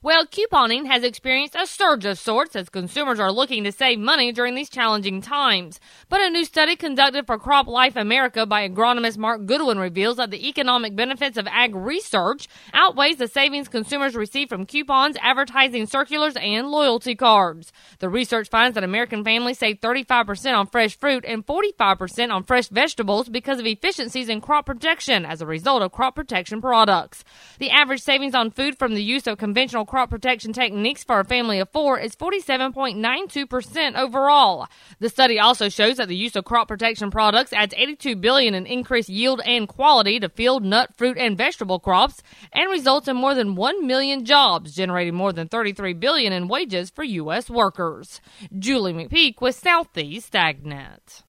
Well, couponing has experienced a surge of sorts as consumers are looking to save money during these challenging times. But a new study conducted for Crop Life America by agronomist Mark Goodwin reveals that the economic benefits of ag research outweighs the savings consumers receive from coupons, advertising circulars, and loyalty cards. The research finds that American families save 35% on fresh fruit and 45% on fresh vegetables because of efficiencies in crop protection as a result of crop protection products. The average savings on food from the use of conventional crop protection techniques for a family of 4 is 47.92% overall. The study also shows that the use of crop protection products adds $82 billion in increased yield and quality to field, nut, fruit, and vegetable crops and results in more than 1 million jobs, generating more than $33 billion in wages for U.S. workers. Julie McPeak with Southeast AgNet.